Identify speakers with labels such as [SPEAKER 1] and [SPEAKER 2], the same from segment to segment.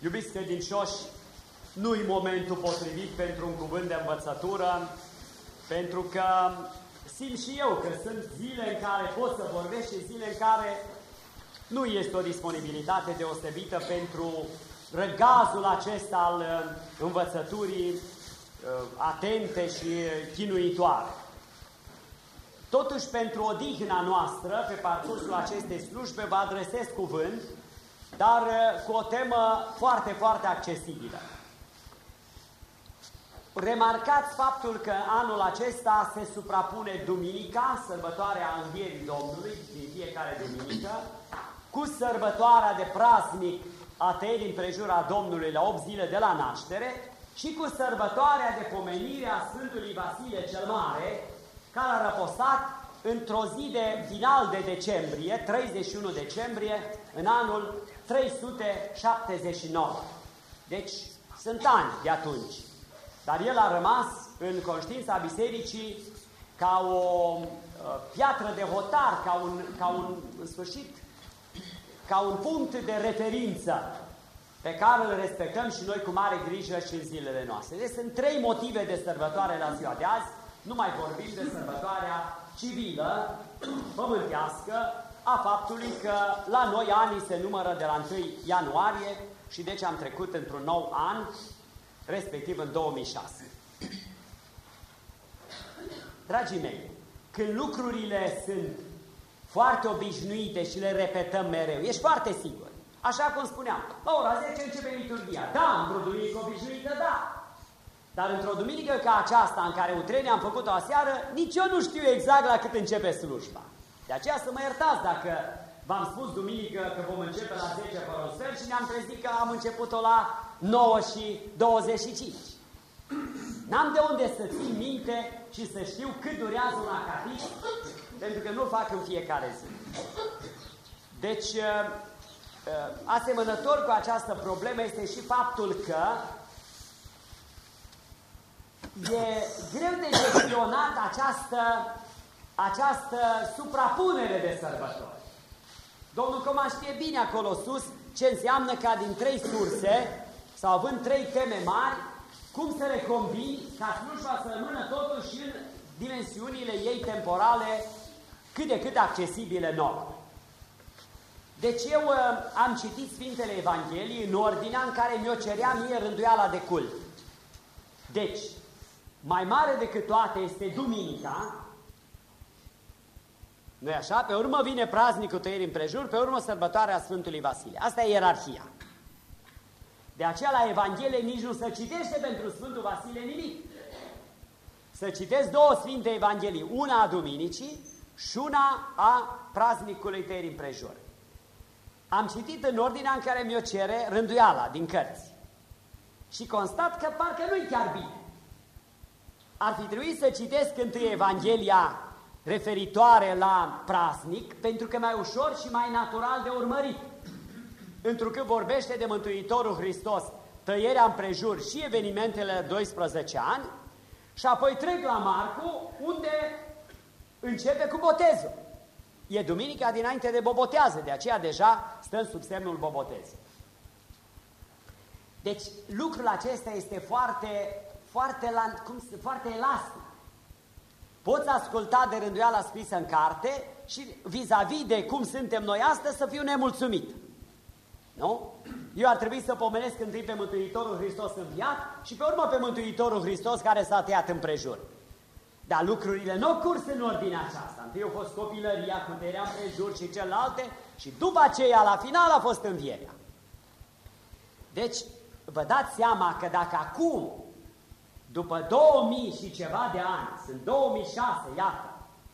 [SPEAKER 1] Iubiți credincioși, nu-i momentul potrivit pentru un cuvânt de învățătură, pentru că simt și eu că sunt zile în care pot să vorbesc și zile în care nu este o disponibilitate deosebită pentru răgazul acesta al învățăturii atente și chinuitoare. Totuși, pentru odihna noastră, pe parcursul acestei slujbe, vă adresez cuvânt, dar cu o temă foarte, foarte accesibilă. Remarcați faptul că anul acesta se suprapune duminica, sărbătoarea Învierii Domnului, din fiecare duminică, cu sărbătoarea de praznic a tăierii împrejura Domnului la 8 zile de la naștere și cu sărbătoarea de pomenire a Sfântului Vasile cel Mare, care a răposat într-o zi de final de decembrie, 31 decembrie, în anul 379. Deci sunt ani de atunci. Dar el a rămas în conștiința bisericii ca o piatră de hotar, în sfârșit, ca un punct de referință pe care îl respectăm și noi cu mare grijă și în zilele noastre. Deci sunt 3 motive de sărbătoare la ziua de azi. Nu mai vorbim de sărbătoarea civilă, pământească, a faptului că la noi anii se numără de la 1 ianuarie și deci am trecut într-un nou an, respectiv în 2006. Dragii mei, când lucrurile sunt foarte obișnuite și le repetăm mereu, ești foarte sigur. Așa cum spuneam, la ora 10 începe liturghia. Da, într-o duminică obișnuită, da. Dar într-o duminică ca aceasta, în care utrenia am făcut-o aseară, nici eu nu știu exact la cât începe slujba. De aceea să mă iertați dacă v-am spus duminică că vom începe la 10 fără un sfert și ne-am trezit că am început-o la 9:25. N-am de unde să țin minte și să știu cât durează un acatist, pentru că nu-l fac în fiecare zi. Deci, asemănător cu această problemă este și faptul că e greu de gestionat această suprapunere de sărbători. Domnul Coma știe bine acolo sus ce înseamnă ca din 3 surse, sau având 3 teme mari, cum să le combini ca slujba să rămână totuși în dimensiunile ei temporale cât de cât accesibile nouă. Deci eu am citit Sfintele Evanghelii în ordinea în care mi-o cerea mie rânduiala de cult. Deci, mai mare decât toate este duminica, nu-i așa? Pe urmă vine praznicul tăierii împrejur, pe urmă sărbătoarea Sfântului Vasile. Asta e ierarhia. De aceea la Evanghelie nici nu se citește pentru Sfântul Vasile nimic. Să citesc 2 Sfinte Evanghelii, una a duminicii și una a praznicului tăierii împrejur. Am citit în ordinea în care mi-o cere rânduiala din cărți. Și constat că parcă nu-i chiar bine. Ar fi trebuit să citesc întâi Evanghelia referitoare la praznic, pentru că e mai ușor și mai natural de urmărit. Întrucât vorbește de Mântuitorul Hristos, tăierea împrejur și evenimentele 12 ani, și apoi trec la Marcu, unde începe cu botezul. E duminica dinainte de bobotează, de aceea deja stăm sub semnul bobotezului. Deci lucrul acesta este foarte elastic. Poți asculta de rânduiala scrisă în carte și vis-a-vis de cum suntem noi astăzi să fiu nemulțumit. Nu? Eu ar trebui să pomenesc întâi pe Mântuitorul Hristos înviat și pe urmă pe Mântuitorul Hristos care s-a tăiat împrejur. Dar lucrurile nu au curs în ordinea aceasta. Întâi a fost copilăria, cu tăierea împrejur și celelalte și după aceea, la final, a fost învierea. Deci, vă dați seama că dacă acum, după 2000 și ceva de ani, sunt 2006, iată,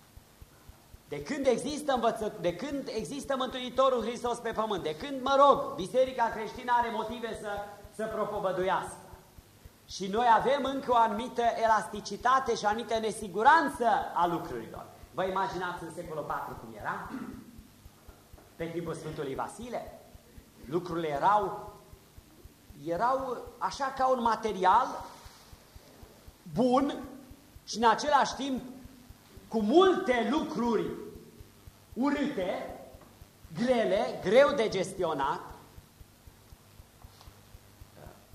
[SPEAKER 1] de când există Mântuitorul Hristos pe pământ, de când, mă rog, Biserica creștină are motive să propovăduiască. Și noi avem încă o anumită elasticitate și o anumită nesiguranță a lucrurilor. Vă imaginați în secolul IV cum era? Pe timpul Sfântului Vasile? Lucrurile erau așa ca un material bun și în același timp cu multe lucruri urâte, grele, greu de gestionat.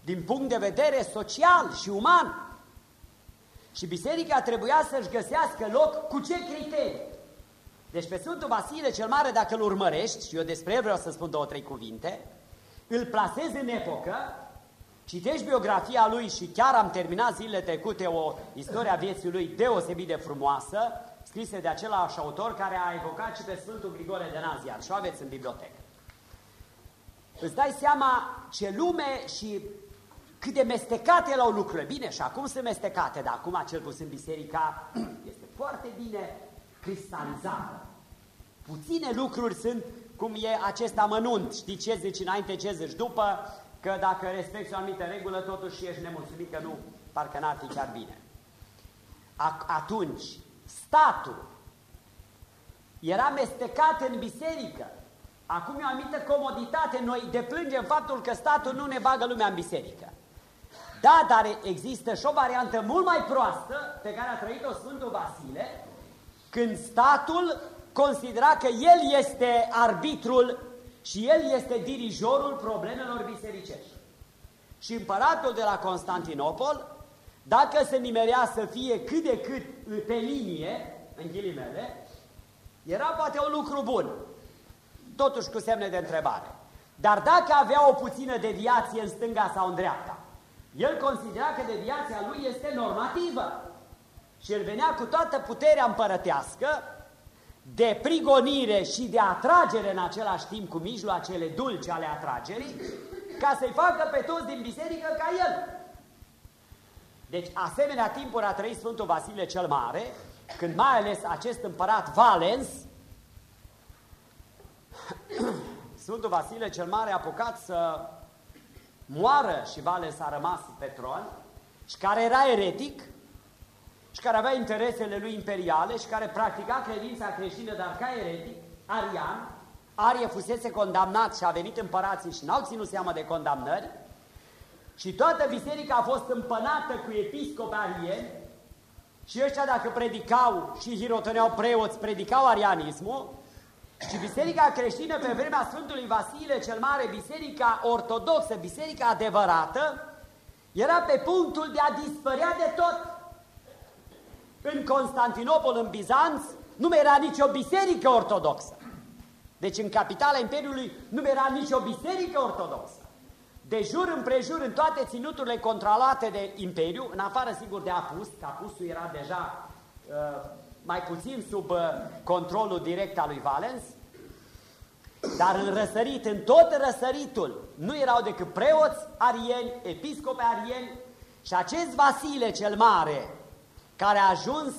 [SPEAKER 1] din punct de vedere social și uman. Și biserica trebuia să-și găsească loc cu ce criterii. Deci pe Sfântul Vasile cel Mare, dacă îl urmărești, și eu despre el vreau să spun 2-3 cuvinte, îl plasezi în epocă, citești biografia lui și chiar am terminat zilele trecute o istoria vieții lui deosebit de frumoasă, scrisă de același autor care a evocat și pe Sfântul Grigore de Nazianz, și o aveți în bibliotecă. Îți dai seama ce lume și cât de mestecate erau lucrurile. Bine, și acum sunt mestecate, dar acum cel puțin biserica este foarte bine cristalizată. Puține lucruri sunt cum e acest amănunt, știi ce zici înainte, ce zici după, că dacă respecti o anumită regulă, totuși ești nemulțumit, că nu, parcă n-ar fi chiar bine. Atunci, statul era mestecat în biserică. Acum e o anumită comoditate, noi deplângem faptul că statul nu ne bagă lumea în biserică. Da, dar există și o variantă mult mai proastă pe care a trăit-o Sfântul Vasile, când statul considera că el este arbitrul și el este dirijorul problemelor bisericești. Și împăratul de la Constantinopol, dacă se nimerea să fie cât de cât pe linie, în ghilimele, era poate un lucru bun, totuși cu semne de întrebare. Dar dacă avea o puțină deviație în stânga sau în dreapta, el considera că deviația lui este normativă și el venea cu toată puterea împărătească de prigonire și de atragere în același timp, cu mijloacele dulce ale atragerii, ca să-i facă pe toți din biserică ca el. Deci, asemenea timpuri a trăit Sfântul Vasile cel Mare, când mai ales acest împărat Valens, Sfântul Vasile cel Mare a apucat să moară și Valens a rămas pe tron, și care era eretic, și care avea interesele lui imperiale și care practica credința creștină, dar ca eretic, arian. Arie fusese condamnat și a venit împărații și n-au ținut seama de condamnări, și toată biserica a fost împănată cu episcopi arieni, și ăștia dacă predicau și hirotăneau preoți, predicau arianismul, și biserica creștină pe vremea Sfântului Vasile cel Mare, biserica ortodoxă, biserica adevărată, era pe punctul de a dispărea de tot. În Constantinopol, în Bizanț, nu mai era nicio biserică ortodoxă. Deci în capitala Imperiului nu mai era nicio biserică ortodoxă. De jur împrejur, în toate ținuturile controlate de Imperiu, în afară sigur de Apus, că Apusul era deja mai puțin sub controlul direct al lui Valens, dar în răsărit, în tot răsăritul, nu erau decât preoți arieni, episcopi arieni, și acest Vasile cel Mare, care a ajuns,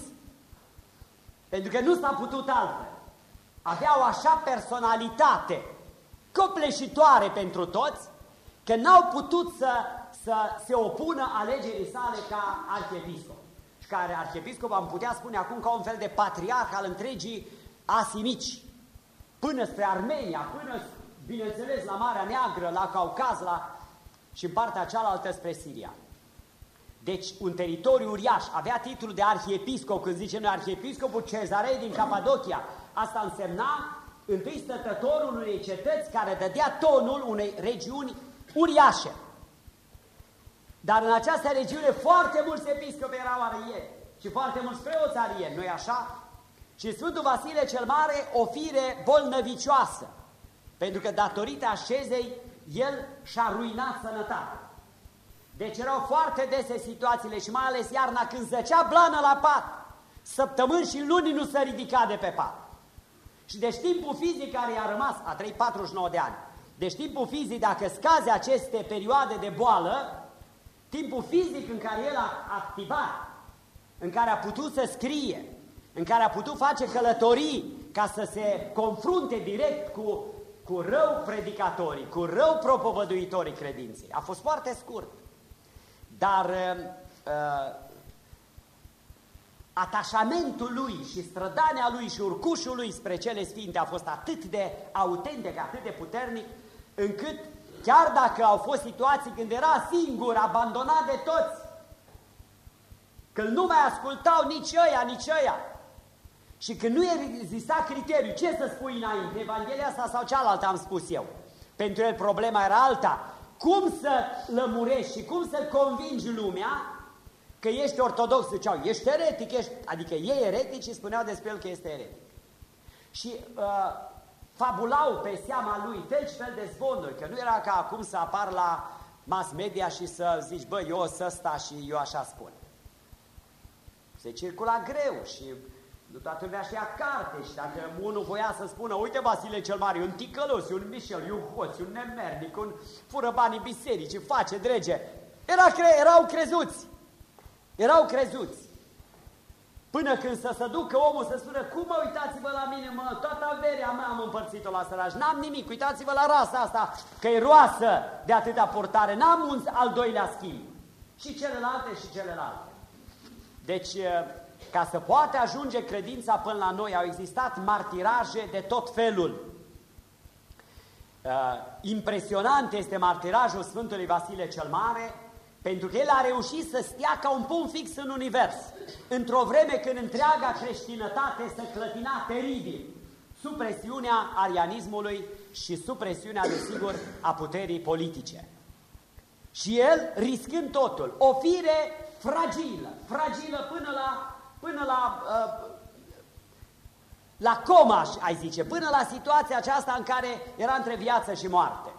[SPEAKER 1] pentru că nu s-a putut altfel, avea o așa personalitate copleșitoare pentru toți, că n-au putut să se opună alegerii sale ca arhiepiscop. Și care arhiepiscop am putea spune acum ca un fel de patriarh al întregii Asii Mici, până spre Armenia, până, bineînțeles, la Marea Neagră, la Caucaz, și în partea cealaltă spre Siria. Deci un teritoriu uriaș, avea titlul de arhiepiscop, când zicem noi arhiepiscopul Cezarei din Capadocia. Asta însemna întâi stătătorul unei cetăți care dădea tonul unei regiuni uriașe. Dar în această regiune foarte mulți episcopi erau arieni și foarte mulți preoți arieni, nu-i așa? Și Sfântul Vasile cel Mare, o fire bolnăvicioasă, pentru că datorită așezei el și-a ruinat sănătatea. Deci erau foarte dese situațiile și mai ales iarna când zăcea blană la pat, săptămâni și luni nu se ridica de pe pat. Și deci timpul fizic care i-a rămas, a trăit 49 de ani, deci timpul fizic, dacă scaze aceste perioade de boală, timpul fizic în care el a activat, în care a putut să scrie, în care a putut face călătorii ca să se confrunte direct cu rău predicatorii, cu rău propovăduitorii credinței, a fost foarte scurt. Dar atașamentul lui și strădania lui și urcușul lui spre cele sfinte a fost atât de autentic, atât de puternic, încât chiar dacă au fost situații când era singur, abandonat de toți, când nu mai ascultau nici ăia, nici ăia, și când nu exista criteriu, ce să spui înainte, Evanghelia asta sau cealaltă, am spus eu. Pentru el problema era alta. cum să lămurești și cum să convingi lumea că ești ortodox. Ziceau, ești eretic, adică ei eretici și spuneau despre el că este eretic. Și fabulau pe seama lui fel și fel de zvonuri, că nu era ca acum să apar la mass media și să zici, bă, eu sunt ăsta și eu așa spun. Se circula greu și nu toată lumea știa carte și dacă unul voia să spună, uite Vasile cel Mare, un ticălos, un mișel, un hoț, un nemernic, un fură banii bisericii, face drege, erau crezuți. Până când să se ducă omul să spună, cum mă, uitați-vă la mine, mă, toată averea mea am împărțit-o la sărași, n-am nimic, uitați-vă la rasa asta, că e roasă de atâta purtare, n-am un al doilea schimb. Și celelalte. Deci, ca să poată ajunge credința până la noi, au existat martiraje de tot felul. Impresionant este martirajul Sfântului Vasile cel Mare, pentru că el a reușit să stea ca un pom fix în univers, într-o vreme când întreaga creștinătate se clătina teribil, sub presiunea arianismului și sub presiunea, desigur, a puterii politice. Și el, riscând totul, o fire fragilă până la coma, ai zice, până la situația aceasta în care era între viață și moarte.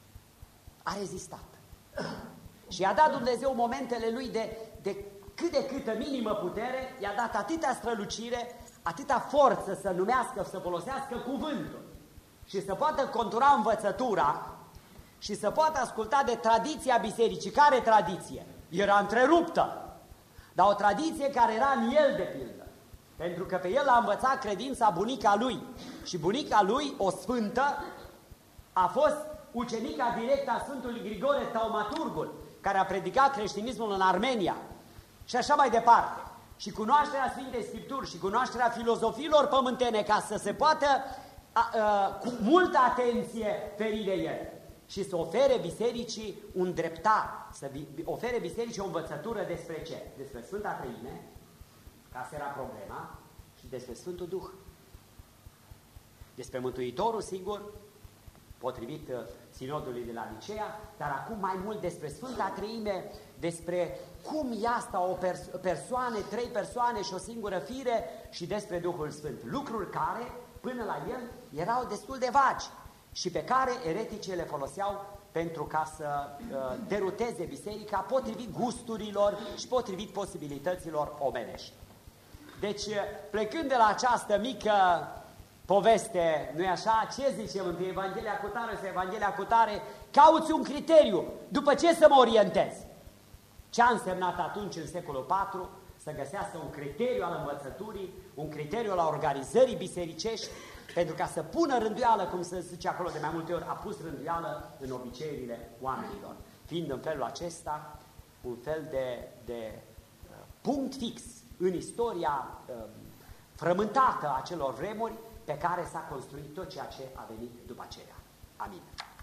[SPEAKER 1] A rezistat. Și i-a dat Dumnezeu momentele lui de cât de câtă minimă putere, i-a dat atâta strălucire, atâta forță să numească, să folosească cuvântul și să poată contura învățătura și să poată asculta de tradiția bisericii. Care tradiție? Era întreruptă, dar o tradiție care era în el, de pildă. Pentru că pe el a învățat credința bunica lui. Și bunica lui, o sfântă, a fost ucenica directă a Sfântului Grigore Taumaturgul, care a predicat creștinismul în Armenia. Și așa mai departe. Și cunoașterea Sfintei Scripturi și cunoașterea filozofiilor pământene, ca să se poată cu multă atenție feri de el. Și să ofere bisericii un dreptar, să ofere bisericii o învățătură despre ce? Despre Sfânta Treime, ca să era problema, și despre Sfântul Duh. Despre Mântuitorul, sigur, potrivit sinodului de la Nicea, dar acum mai mult despre Sfânta Treime, despre cum e asta o persoane, trei persoane și o singură fire, și despre Duhul Sfânt. Lucruri care, până la el, erau destul de vagi și pe care ereticii le foloseau pentru ca să deruteze biserica potrivit gusturilor și potrivit posibilităților omenești. Deci, plecând de la această mică poveste, nu-i așa? Ce zicem între Evanghelia cutare și Evanghelia cutare? Cauți un criteriu. După ce să mă orientez? Ce a însemnat atunci, în secolul IV, să găsească un criteriu al învățăturii, un criteriu al organizării bisericești, pentru ca să pună rânduială, cum se zice acolo de mai multe ori, a pus rânduială în obiceiurile oamenilor, fiind în felul acesta un fel de punct fix în istoria frământată a celor vremuri pe care s-a construit tot ceea ce a venit după aceea. Amin.